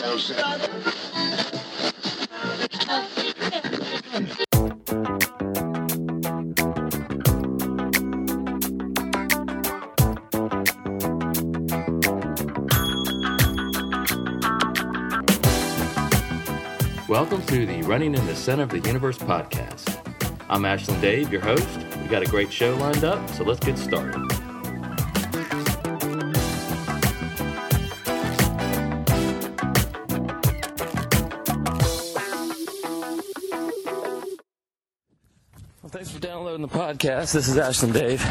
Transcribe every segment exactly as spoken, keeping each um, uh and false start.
Welcome to the Running in the Center of the Universe podcast. I'm Ashland Dave, your host. We got a great show lined up, so let's get started. Well, thanks for downloading the podcast. This is Ashland Dave.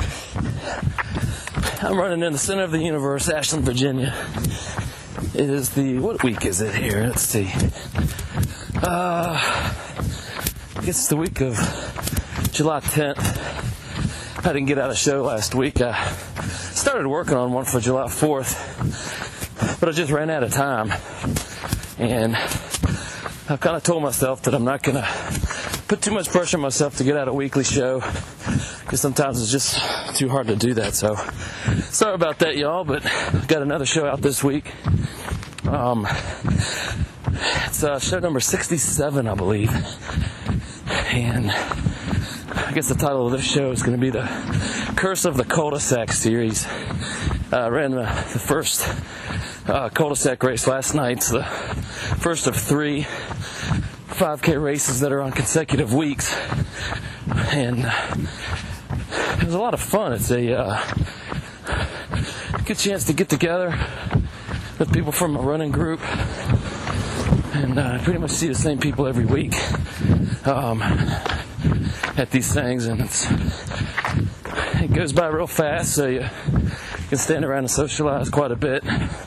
I'm running in the center of the universe, Ashland, Virginia. It is the, what week is it here? Let's see. Uh, I guess it's the week of July tenth. I didn't get out a show last week. I started working on one for July fourth, but I just ran out of time. And I kind of told myself that I'm not going to put too much pressure on myself to get out a weekly show, because sometimes it's just too hard to do that. So sorry about that, y'all, but I've got another show out this week. Um, it's uh, show number sixty-seven, I believe. And I guess the title of this show is going to be the Curse of the Cul-de-sac series. Uh, I ran the, the first uh, cul-de-sac race last night. It's the first of three five K races that are on consecutive weeks. And uh, it was a lot of fun. It's a uh, good chance to get together with people from a running group, and uh, pretty much see the same people every week um, at these things, and it's, it goes by real fast, so you can stand around and socialize quite a bit.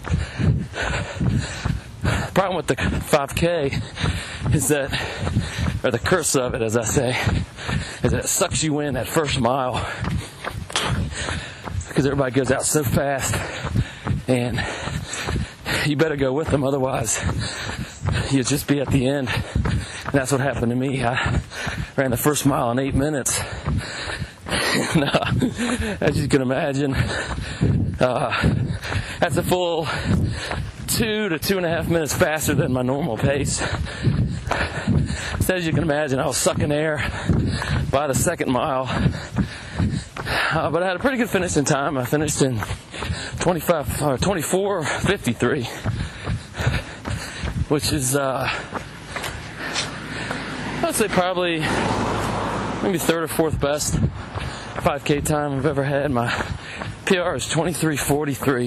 The problem with the five K is that, or the curse of it, as I say, is that it sucks you in that first mile, because everybody goes out so fast, and you better go with them, otherwise you'll just be at the end. And that's what happened to me. I ran the first mile in eight minutes. And, uh, as you can imagine, uh, that's a full two to two and a half minutes faster than my normal pace. So as you can imagine, I was sucking air by the second mile. Uh, but I had a pretty good finishing time. I finished in twenty-five, uh, twenty-four fifty-three, which is, uh, I'd say probably maybe third or fourth best five K time I've ever had. My P R is twenty-three forty-three,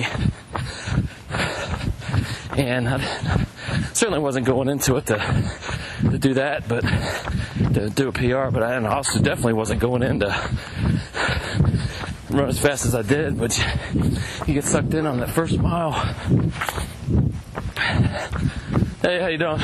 and I certainly wasn't going into it to to do that, but to do a P R. But I also definitely wasn't going in to run as fast as I did, but you get sucked in on that first mile. Hey, how you doing?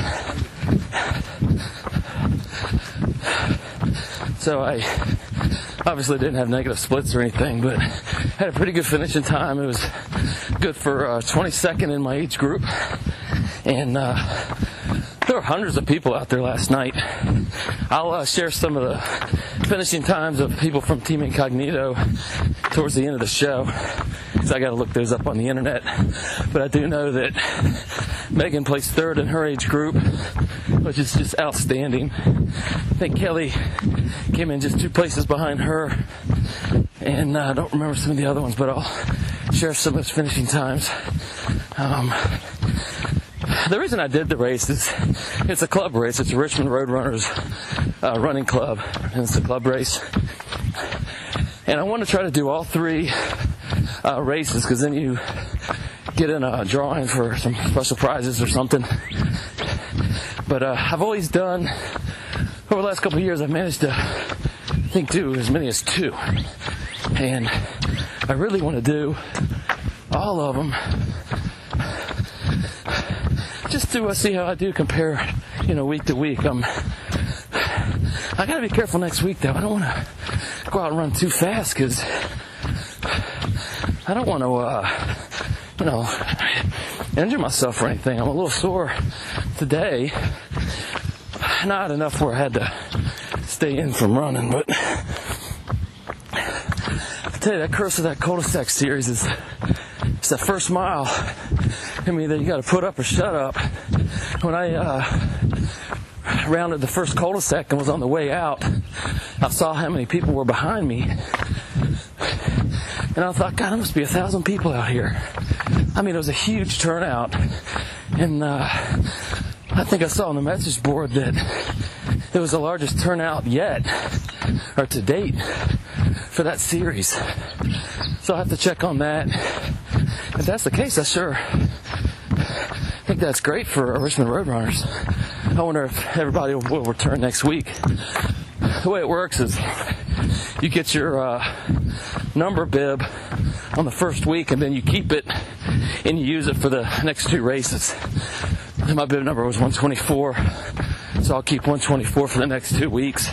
So I obviously didn't have negative splits or anything, but had a pretty good finishing time. It was good for uh, twenty-second in my age group, and uh, there were hundreds of people out there last night. I'll uh, share some of the finishing times of people from Team Incognito towards the end of the show, because I got to look those up on the internet. But I do know that Megan placed third in her age group, which is just outstanding. I think Kelly came in just two places behind her, and uh, I don't remember some of the other ones, but I'll share some of those finishing times. Um, The reason I did the race is it's a club race. It's a Richmond Roadrunners uh, running club, and it's a club race. And I want to try to do all three uh, races, because then you get in a drawing for some special prizes or something. But uh, I've always done, over the last couple of years, I've managed to, I think, do as many as two. And I really want to do all of them, just to uh, see how I do compare, you know, week to week. Um, I gotta be careful next week, though. I don't want to go out and run too fast, because I don't want to, uh, you know, injure myself or anything. I'm a little sore today. Not enough where I had to stay in from running, but I tell you, that curse of that cul-de-sac series is, it's that first mile. I mean, you got to put up or shut up. When I uh, rounded the first cul-de-sac and was on the way out, I saw how many people were behind me. And I thought, God, there must be a thousand people out here. I mean, it was a huge turnout. And uh, I think I saw on the message board that it was the largest turnout yet, or to date, for that series. So I'll have to check on that. If that's the case, I sure think that's great for Richmond Roadrunners. I wonder if everybody will, will return next week. The way it works is you get your uh, number bib on the first week, and then you keep it and you use it for the next two races. And my bib number was one twenty-four, so I'll keep one twenty-four for the next two weeks.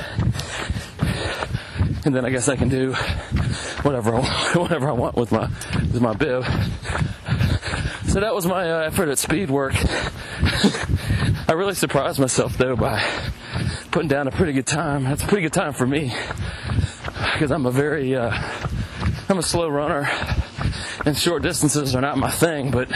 And then I guess I can do whatever I, whatever I want with my with my bib. So that was my uh, effort at speed work. I really surprised myself though by putting down a pretty good time. That's a pretty good time for me because I'm a very uh, I'm a slow runner, and short distances are not my thing. But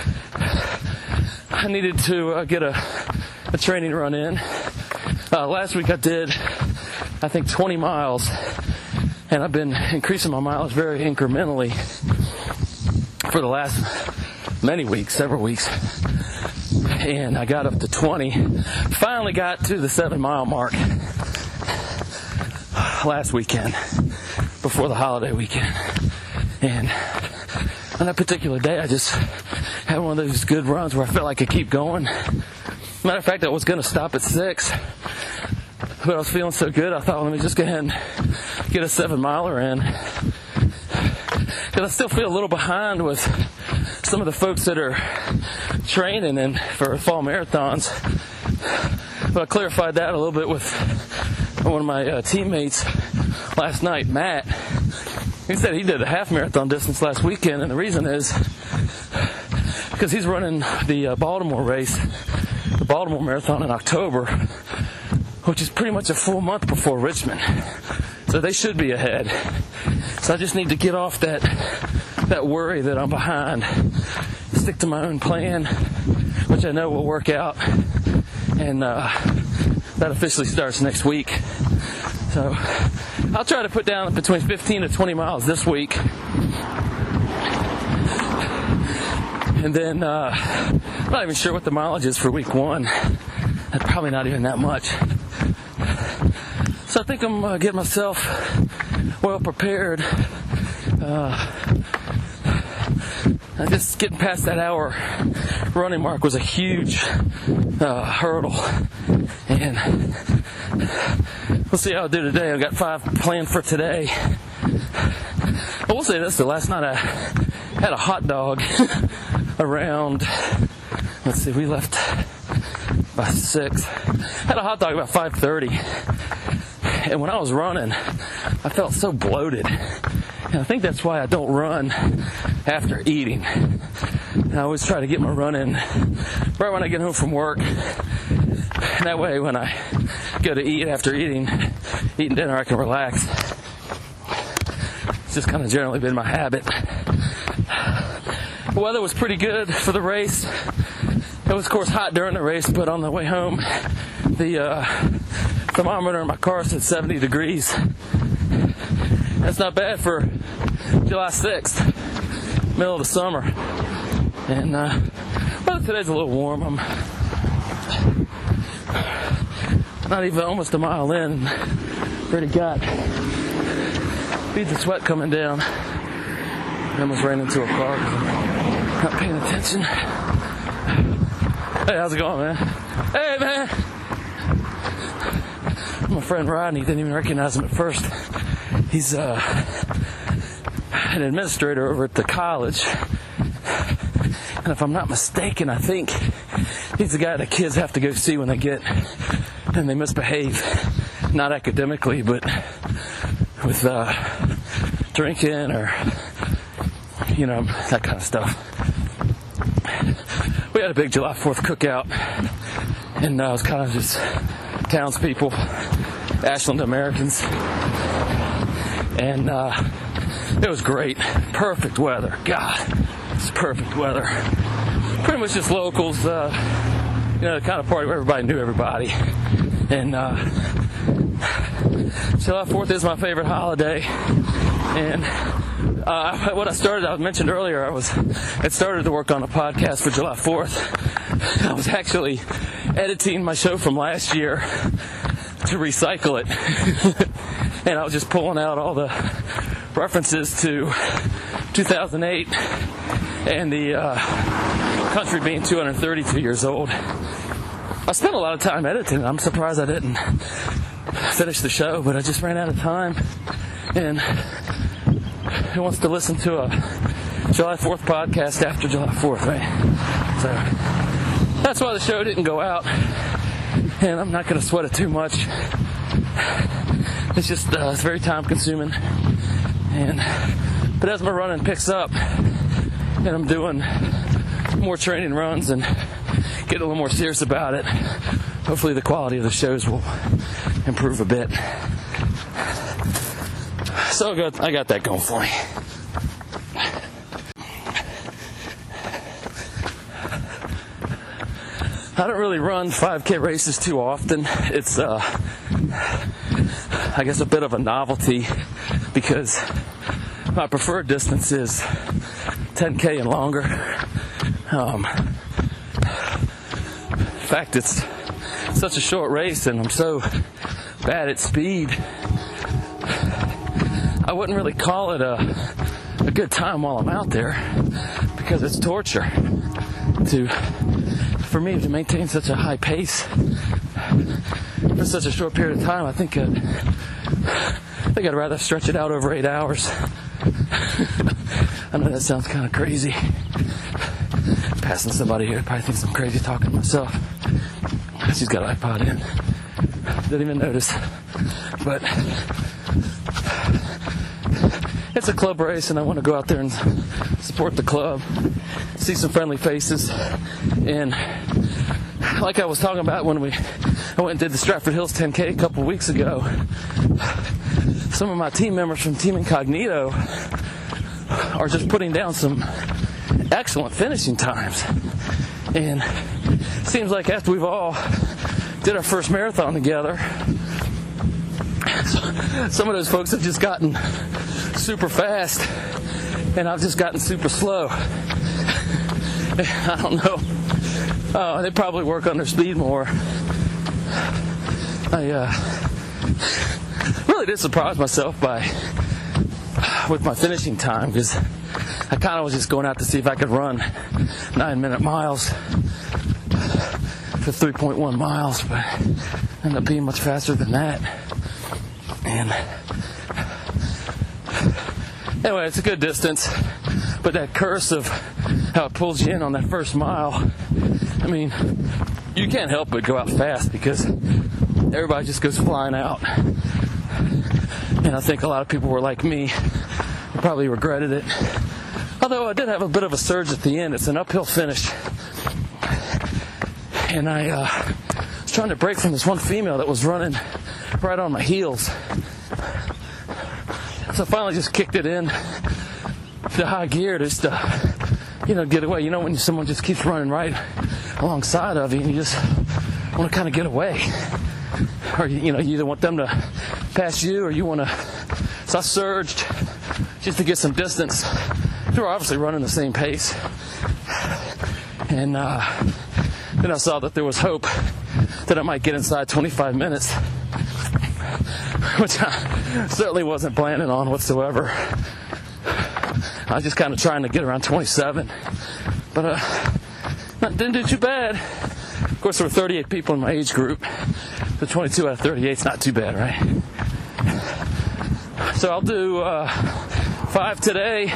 I needed to uh, get a, a training run in. Uh, last week I did, I think, twenty miles, and I've been increasing my mileage very incrementally for the last many weeks, several weeks. And I got up to twenty. Finally got to the seven mile mark last weekend, before the holiday weekend. And on that particular day, I just had one of those good runs where I felt like I could keep going. Matter of fact, I was going to stop at six, but I was feeling so good, I thought, well, let me just go ahead and get a seven miler in. Because I still feel a little behind with some of the folks that are training and for fall marathons. But I clarified that a little bit with one of my uh, teammates last night, Matt. He said he did a half marathon distance last weekend, and the reason is because he's running the uh, Baltimore race, the Baltimore Marathon in October, which is pretty much a full month before Richmond. So they should be ahead. So I just need to get off that that worry that I'm behind, stick to my own plan, which I know will work out, and uh, that officially starts next week. So I'll try to put down between fifteen to twenty miles this week, and then uh, I'm not even sure what the mileage is for week one. That's probably not even that much. So I think I'm uh, getting myself well prepared. Uh, just getting past that hour running mark was a huge uh, hurdle, and we'll see how I do today. I've got five planned for today. I will say this, the last night I had a hot dog around, let's see, we left by six. Had a hot dog about five thirty. And when I was running, I felt so bloated. And I think that's why I don't run after eating. And I always try to get my run in right when I get home from work. And that way when I go to eat after eating, eating dinner, I can relax. It's just kind of generally been my habit. The weather was pretty good for the race. It was, of course, hot during the race, but on the way home, the uh, thermometer in my car said seventy degrees. That's not bad for July sixth, middle of the summer. And uh, well, today's a little warm. I'm not even almost a mile in. Already got beads of sweat coming down. I almost ran into a car because I'm not paying attention. Hey, how's it going, man? Hey, man! My friend Rodney didn't even recognize him at first. He's uh, an administrator over at the college. And if I'm not mistaken, I think he's the guy that kids have to go see when they get and they misbehave. Not academically, but with uh, drinking or, you know, that kind of stuff. We had a big July fourth cookout, and uh, it was kind of just townspeople, Ashland Americans, and uh, it was great. Perfect weather. God, it's perfect weather. pretty much just locals, uh, you know, the kind of party where everybody knew everybody. And uh, July fourth is my favorite holiday. And uh, what I started, I mentioned earlier, I was had started to work on a podcast for July fourth. I was actually editing my show from last year to recycle it. And I was just pulling out all the references to two thousand eight and the uh, country being two hundred thirty-two years old. I spent a lot of time editing. I'm surprised I didn't finish the show, but I just ran out of time. And who wants to listen to a July fourth podcast after July fourth, right? So that's why the show didn't go out. And I'm not going to sweat it too much. It's just uh, it's very time consuming. And but as my running picks up and I'm doing more training runs and getting a little more serious about it, hopefully the quality of the shows will improve a bit. So good, I got that going for me. I don't really run five K races too often. It's, uh, I guess, a bit of a novelty because my preferred distance is ten K and longer. Um, in fact, it's such a short race and I'm so bad at speed, I wouldn't really call it a, a good time while I'm out there because it's torture to for me to maintain such a high pace for such a short period of time. I think I'd, I think I'd rather stretch it out over eight hours. I know that sounds kind of crazy. Passing somebody here probably thinks I'm crazy talking to myself. She's got an iPod in. Didn't even notice. But it's a club race and I want to go out there and support the club, see some friendly faces. And like I was talking about when we I went and did the Stratford Hills ten K a couple weeks ago, some of my team members from Team Incognito are just putting down some excellent finishing times. And it seems like after we've all did our first marathon together, some of those folks have just gotten super fast and I've just gotten super slow. I don't know. Uh, they probably work on their speed more. I uh, really did surprise myself by with my finishing time because I kind of was just going out to see if I could run nine minute miles for three point one miles, but ended up being much faster than that. And anyway, it's a good distance, but that curse of how it pulls you in on that first mile, I mean, you can't help but go out fast because everybody just goes flying out. And I think a lot of people were like me, they probably regretted it. Although I did have a bit of a surge at the end. It's an uphill finish. And I uh, was trying to break from this one female that was running right on my heels. So I finally just kicked it in to high gear just to, you know, get away. You know when someone just keeps running right alongside of you and you just want to kind of get away. Or, you know, you either want them to pass you or you want to... So I surged just to get some distance. They were obviously running the same pace. And uh, then I saw that there was hope that I might get inside twenty-five minutes, which I certainly wasn't planning on whatsoever. I was just kind of trying to get around twenty-seven. But uh, not, didn't do too bad. Of course, there were thirty-eight people in my age group. So twenty-two out of thirty-eight is not too bad, right? So I'll do uh, five today.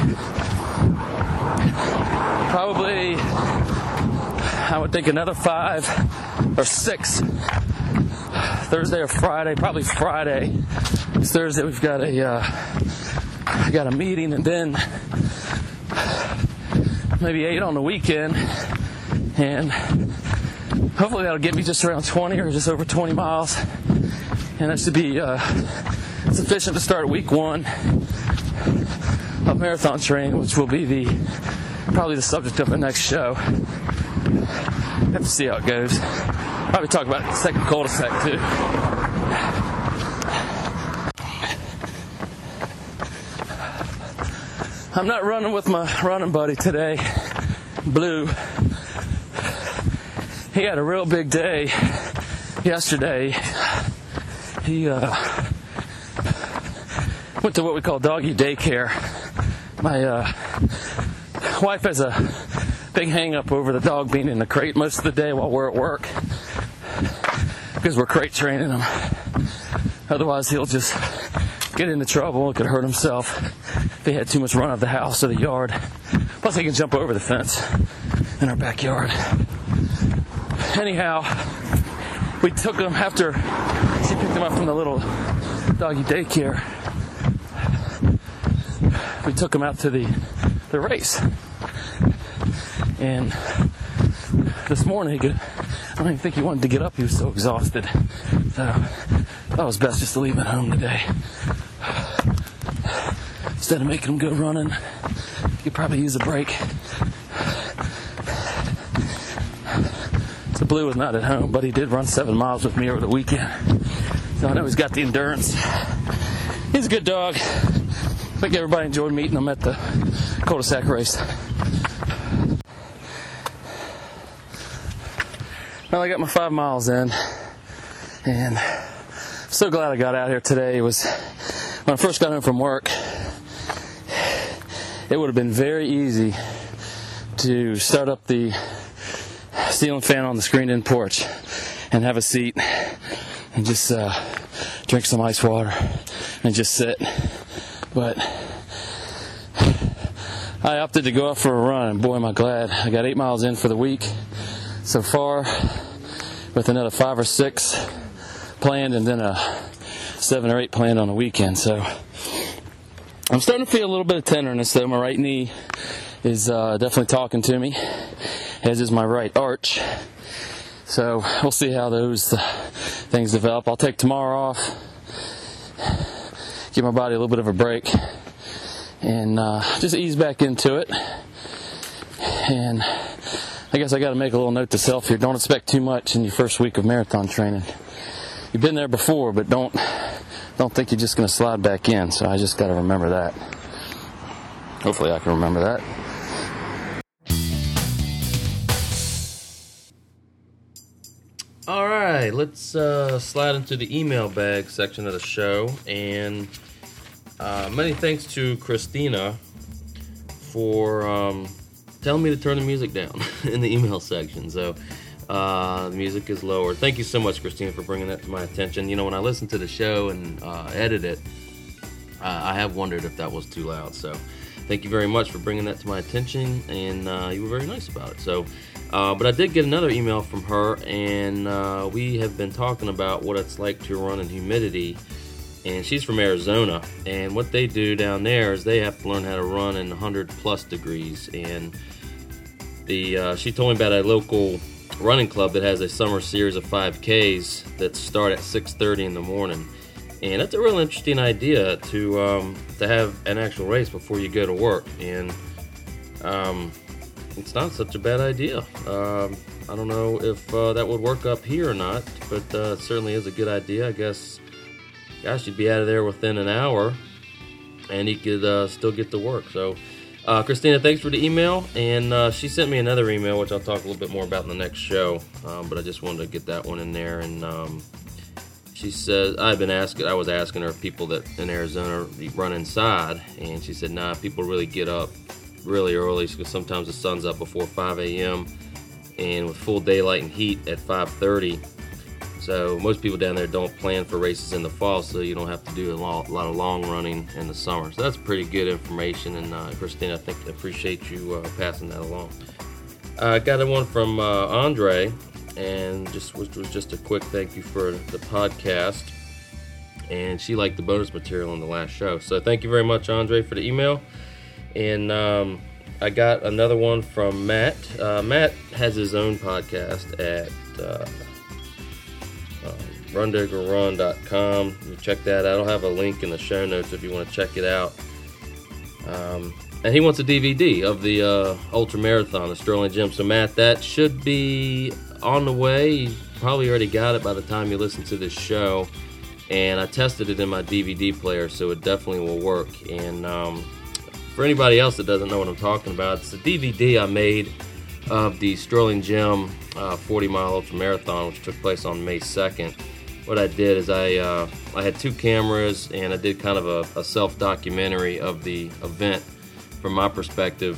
Probably, I would think another five or six Thursday or Friday. Probably Friday. It's Thursday. We've got a uh, I got a meeting, and then maybe eight on the weekend, and hopefully that'll get me just around twenty or just over twenty miles, and that should be uh, sufficient to start week one of marathon training, which will be the probably the subject of the next show. Have to see how it goes. Probably talk about the second cul-de-sac too. I'm not running with my running buddy today, Blue. He had a real big day yesterday. He uh, went to what we call doggy daycare. My uh, wife has a big hang-up over the dog being in the crate most of the day while we're at work, because we're crate training him. Otherwise, he'll just get into trouble. He could hurt himself if he had too much run out of the house or the yard. Plus, he can jump over the fence in our backyard. Anyhow, we took him after she picked him up from the little doggy daycare. We took him out to the, the race. And this morning, he could, I don't even think he wanted to get up. He was so exhausted. So I thought it was best just to leave him at home today. Instead of making him go running, he could probably use a break. So Blue was not at home, but he did run seven miles with me over the weekend. So I know he's got the endurance. He's a good dog. I think everybody enjoyed meeting him at the cul-de-sac race. Well, I got my five miles in, and I'm so glad I got out here today. It was, when I first got home from work, it would have been very easy to start up the ceiling fan on the screened-in porch and have a seat and just uh, drink some ice water and just sit. But I opted to go out for a run, and boy, am I glad. I got eight miles in for the week so far, with another five or six planned, and then a seven or eight planned on the weekend. So I'm starting to feel a little bit of tenderness, though. My right knee is uh, definitely talking to me, as is my right arch. So we'll see how those uh, things develop. I'll take tomorrow off, give my body a little bit of a break, and uh, just ease back into it. And I guess I got to make a little note to self here. Don't expect too much in your first week of marathon training. You've been there before, but don't don't think you're just going to slide back in. So I just got to remember that. Hopefully I can remember that. All right, let's uh, slide into the email bag section of the show. And uh, many thanks to Christina for um, telling me to turn the music down in the email section. So uh, the music is lower. Thank you so much, Christina, for bringing that to my attention. You know, when I listen to the show and uh, edit it, uh, I have wondered if that was too loud. So thank you very much for bringing that to my attention, and uh, you were very nice about it. So, uh, but I did get another email from her, and uh, we have been talking about what it's like to run in humidity. And she's from Arizona, and what they do down there is they have to learn how to run in one hundred plus degrees. And the uh, she told me about a local running club that has a summer series of five Ks that start at six thirty in the morning. And that's a real interesting idea to um, to have an actual race before you go to work. And um, it's not such a bad idea. Um, I don't know if uh, that would work up here or not, but uh, it certainly is a good idea. I guess, gosh, you'd be out of there within an hour, and you could uh, still get to work. So, uh, Christina, thanks for the email. And uh, she sent me another email, which I'll talk a little bit more about in the next show. Um, but I just wanted to get that one in there. And um, she says, I've been asking, I was asking her if people that in Arizona run inside, and she said, nah, people really get up really early, because sometimes the sun's up before five a.m. and with full daylight and heat at five thirty. So most people down there don't plan for races in the fall, so you don't have to do a lot, a lot of long running in the summer. So that's pretty good information, and uh, Christina, I think I appreciate you uh, passing that along. I uh, got a one from uh, Andre, and just which was just a quick thank you for the podcast, and she liked the bonus material on the last show. So thank you very much, Andre, for the email. And um, I got another one from Matt. Uh, Matt has his own podcast at uh, uh, run digger run dot com. You check that out. I'll have a link in the show notes if you want to check it out. Um, and he wants a D V D of the uh, Ultra Marathon, the Sterling Gym. So, Matt, that should be on the way. You probably already got it by the time you listen to this show. And I tested it in my D V D player, so it definitely will work. And um, for anybody else that doesn't know what I'm talking about, it's a D V D I made of the Sterling Gym uh, forty mile Ultra Marathon, which took place on May second. What I did is I uh, I had two cameras, and I did kind of a, a self-documentary of the event from my perspective,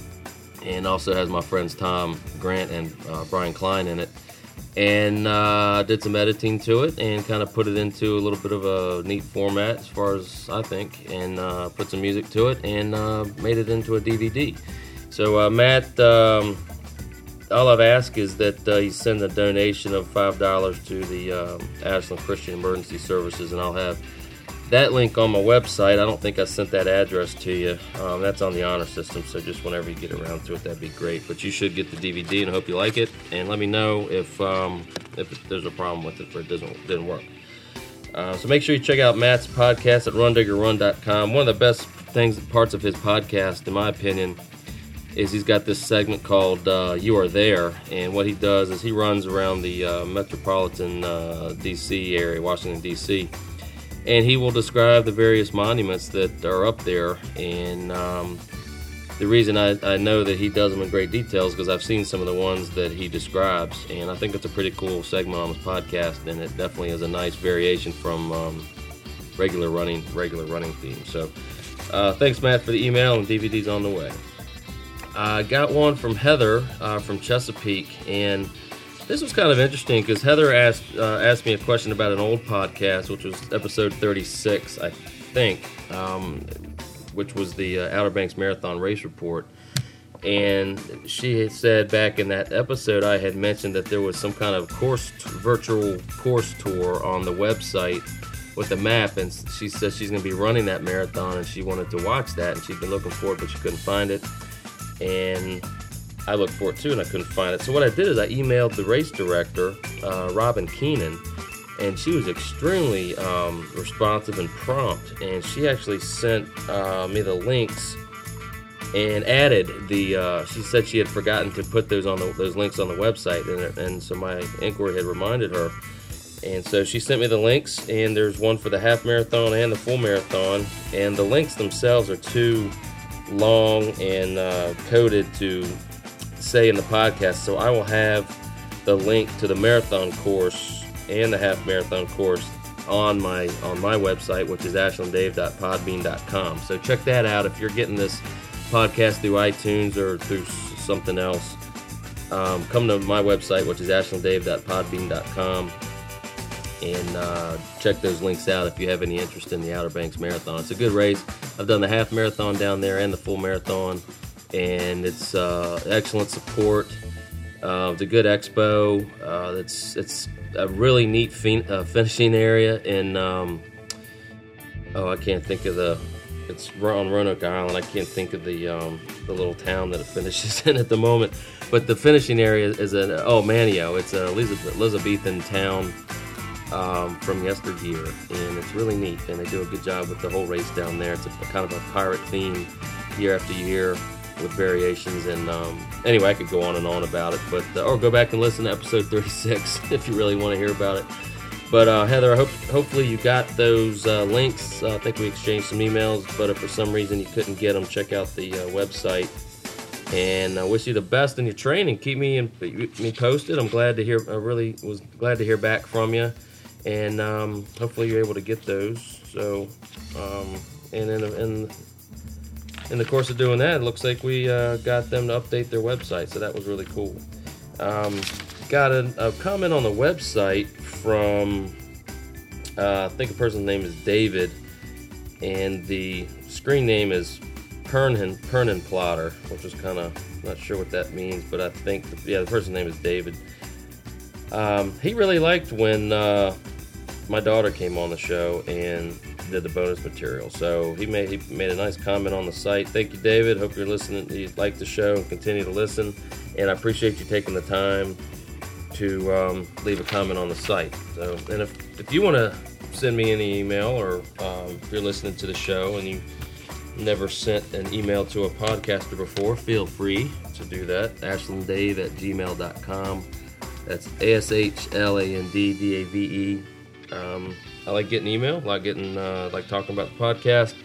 and also has my friends Tom Grant and uh, Brian Klein in it. And I uh, did some editing to it and kind of put it into a little bit of a neat format as far as I think, and uh, put some music to it and uh, made it into a D V D. So uh, Matt, um, all I've asked is that uh, you send a donation of five dollars to the um, Ashland Christian Emergency Services, and I'll have that link on my website. I don't think I sent that address to you. Um, that's on the honor system, so just whenever you get around to it, that'd be great. But you should get the D V D, and I hope you like it. And let me know if um, if there's a problem with it or it doesn't didn't work. Uh, so make sure you check out Matt's podcast at run digger run dot com. One of the best things, parts of his podcast, in my opinion, is he's got this segment called uh, You Are There. And what he does is he runs around the uh, metropolitan uh, D C area, Washington, D C, and he will describe the various monuments that are up there. And um, the reason I, I know that he does them in great detail is because I've seen some of the ones that he describes, and I think it's a pretty cool segment on his podcast, and it definitely is a nice variation from um, regular running regular running theme. So uh, thanks, Matt, for the email, and D V D's on the way. I got one from Heather uh, from Chesapeake, and this was kind of interesting because Heather asked uh, asked me a question about an old podcast, which was episode thirty-six, I think, um, which was the uh, Outer Banks Marathon Race Report. And she had said back in that episode I had mentioned that there was some kind of course virtual course tour on the website with a map, and she said she's going to be running that marathon, and she wanted to watch that, and she'd been looking for it, but she couldn't find it. And I looked for it too, and I couldn't find it. So what I did is I emailed the race director, uh, Robin Keenan, and she was extremely um, responsive and prompt. And she actually sent uh, me the links and added the. Uh, she said she had forgotten to put those on the, those links on the website, and, and so my inquiry had reminded her. And so she sent me the links, and there's one for the half marathon and the full marathon, and the links themselves are too long and uh, coded to say in the podcast, so I will have the link to the marathon course and the half marathon course on my on my website, which is ashland dave dot podbean dot com. So check that out if you're getting this podcast through iTunes or through something else. Um, come to my website, which is ashland dave dot podbean dot com, and uh, check those links out if you have any interest in the Outer Banks Marathon. It's a good race. I've done the half marathon down there and the full marathon, and it's uh, excellent support. Uh, it's a good expo. Uh, it's it's a really neat fin- uh, finishing area in, um, oh, I can't think of the, it's on Roanoke Island. I can't think of the um, the little town that it finishes in at the moment. But the finishing area is, an, oh, Manio. It's a Elizabethan town Um, from yesteryear, and it's really neat, and they do a good job with the whole race down there. It's a, a kind of a pirate theme year after year with variations, and um, anyway, I could go on and on about it, but uh, or go back and listen to episode thirty-six if you really want to hear about it. But uh, Heather, I hope hopefully you got those uh, links. Uh, I think we exchanged some emails, but if for some reason you couldn't get them, check out the uh, website. And I wish you the best in your training. Keep me in, me posted. I'm glad to hear. I really was glad to hear back from you. And um, hopefully you're able to get those. So, um, and in, in in the course of doing that, it looks like we uh, got them to update their website. So that was really cool. Um, got a, a comment on the website from uh, I think a person's name is David, and the screen name is Pernin Pernin Plotter, which is kind of not sure what that means, but I think the, yeah the person's name is David. Um, he really liked when uh, my daughter came on the show and did the bonus material. So he made he made a nice comment on the site. Thank you, David. Hope you're listening. You like the show and continue to listen. And I appreciate you taking the time to um, leave a comment on the site. So, and if if you want to send me any email, or um, if you're listening to the show and you never sent an email to a podcaster before, feel free to do that. ashland dave at gmail dot com. That's A S H L A N D D A V E. Um, I like getting email, I like getting, uh, like talking about the podcast.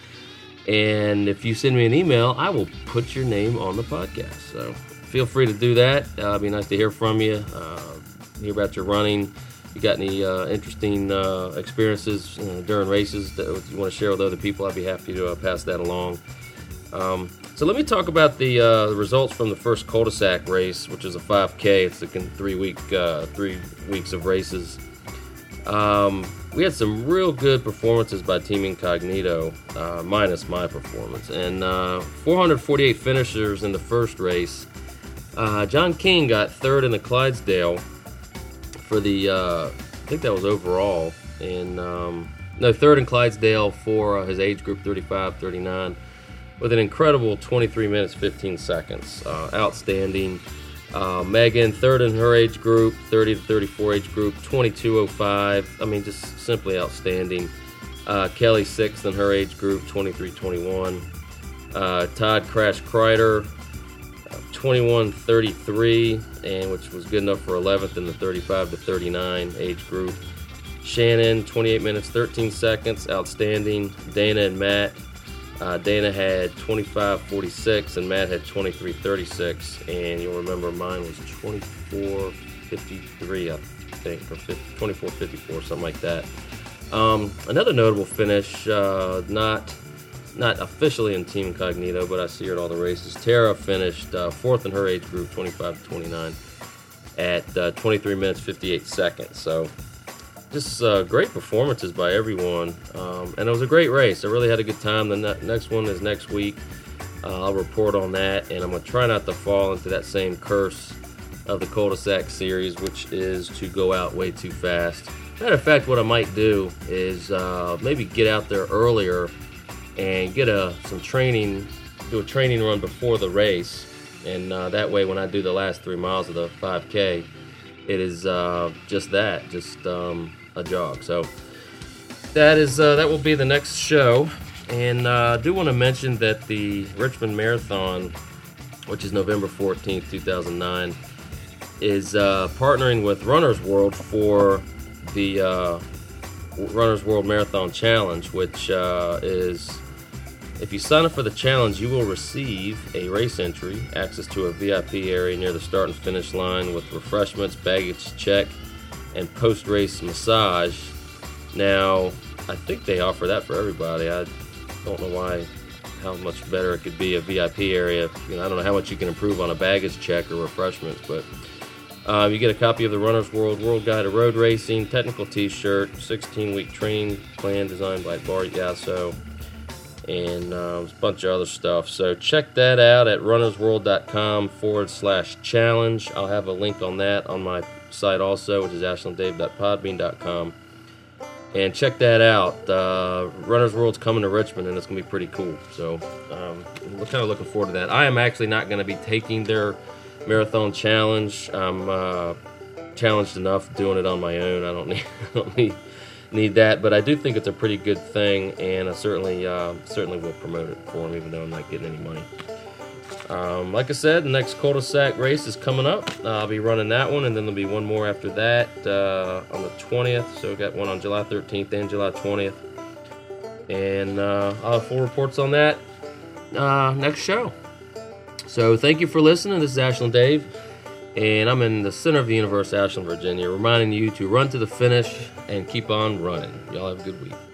And if you send me an email, I will put your name on the podcast. So feel free to do that. Uh, it'd be nice to hear from you, uh, hear about your running. If you got any uh, interesting uh, experiences uh, during races that you want to share with other people, I'd be happy to uh, pass that along. Um, so let me talk about the uh, results from the first cul-de-sac race, which is a five K. It's like in three week, uh, three weeks of races. Um, we had some real good performances by Team Incognito, uh, minus my performance, and uh, four hundred forty-eight finishers in the first race. Uh, John King got third in the Clydesdale for the, uh, I think that was overall, and um, no, third in Clydesdale for uh, his age group, thirty-five thirty-nine, with an incredible twenty-three minutes fifteen seconds. Uh, outstanding. Uh, Megan, third in her age group, thirty to thirty-four age group, twenty-two oh five. I mean, just simply outstanding. Uh, Kelly, sixth in her age group, twenty-three twenty-one. Uh, Todd Crash Kreider, twenty-one thirty-three, and which was good enough for eleventh in the thirty-five to thirty-nine age group. Shannon, twenty-eight minutes thirteen seconds, outstanding. Dana and Matt. Uh, Dana had twenty-five forty-six and Matt had twenty-three thirty-six, and you'll remember mine was twenty-four fifty-three, I think, or twenty-four fifty-four, something like that. Um, another notable finish, uh, not not officially in Team Incognito, but I see her at all the races. Tara finished uh, fourth in her age group, twenty-five to twenty-nine, at uh, twenty-three minutes fifty-eight seconds. So just uh, great performances by everyone, um, and it was a great race. I really had a good time. The ne- next one is next week. Uh, I'll report on that, and I'm going to try not to fall into that same curse of the cul-de-sac series, which is to go out way too fast. Matter of fact, what I might do is uh, maybe get out there earlier and get a some training, do a training run before the race, and uh, that way when I do the last three miles of the five K, it is uh, just that, just um, a jog. So that is uh, that will be the next show. And uh, I do want to mention that the Richmond Marathon, which is November fourteenth, two thousand nine, is uh, partnering with Runner's World for the uh, Runner's World Marathon Challenge, which uh, is, if you sign up for the challenge, you will receive a race entry, access to a V I P area near the start and finish line with refreshments, baggage check, and post-race massage. Now, I think they offer that for everybody. I don't know why, how much better it could be a V I P area. You know, I don't know how much you can improve on a baggage check or refreshments, but uh, you get a copy of the Runner's World World Guide to Road Racing, technical T-shirt, sixteen-week training plan designed by Bart Yasso, and uh, a bunch of other stuff. So check that out at runnersworld.com forward slash challenge. I'll have a link on that on my site also, which is ashland dave dot podbean dot com. And check that out. Uh, Runner's World's coming to Richmond, and it's going to be pretty cool. So um, we're kind of looking forward to that. I am actually not going to be taking their marathon challenge. I'm uh, challenged enough doing it on my own. I don't need, I don't need need that, but I do think it's a pretty good thing, and I certainly uh, certainly will promote it for them, even though I'm not getting any money. Um, like I said, the next cul-de-sac race is coming up. Uh, I'll be running that one, and then there'll be one more after that uh, on the twentieth. So we've got one on July thirteenth and July twentieth. And uh, I'll have full reports on that uh, next show. So thank you for listening. This is Ashland Dave, and I'm in the center of the universe, Ashland, Virginia, reminding you to run to the finish and keep on running. Y'all have a good week.